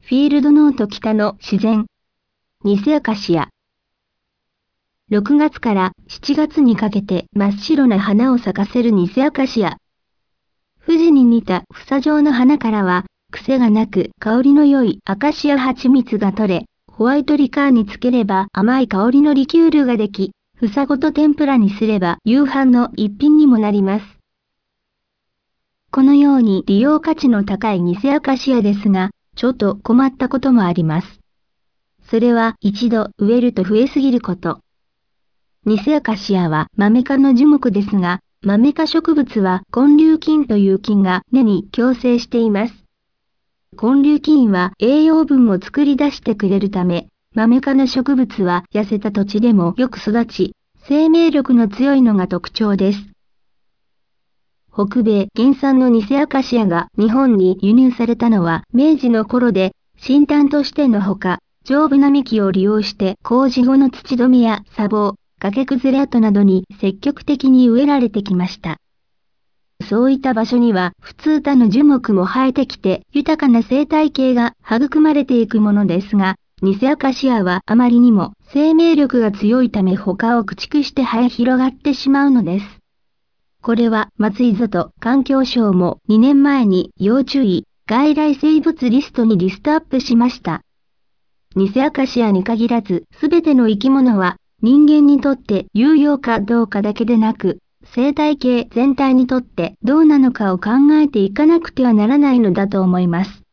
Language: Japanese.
フィールドノート北の自然。偽アカシア。6月から7月にかけて真っ白な花を咲かせる偽アカシア。富士に似た房状の花からは、癖がなく香りの良いアカシア蜂蜜が取れ、ホワイトリカーにつければ甘い香りのリキュールができ、房ごと天ぷらにすれば夕飯の一品にもなります。このように利用価値の高い偽アカシアですが、ちょっと困ったこともあります。それは一度植えると増えすぎること。偽アカシアはマメ科の樹木ですが、マメ科植物は根粒菌という菌が根に共生しています。根粒菌は栄養分を作り出してくれるため、マメ科の植物は痩せた土地でもよく育ち、生命力の強いのが特徴です。北米原産の偽アカシアが日本に輸入されたのは明治の頃で、新炭としてのほか、丈夫な幹を利用して工事後の土留めや砂防、崖崩れ跡などに積極的に植えられてきました。そういった場所には普通他の樹木も生えてきて豊かな生態系が育まれていくものですが、偽アカシアはあまりにも生命力が強いため他を駆逐して生え広がってしまうのです。これは松井図と環境省も2年前に要注意、外来生物リストにリストアップしました。偽アカシアに限らずすべての生き物は人間にとって有用かどうかだけでなく、生態系全体にとってどうなのかを考えていかなくてはならないのだと思います。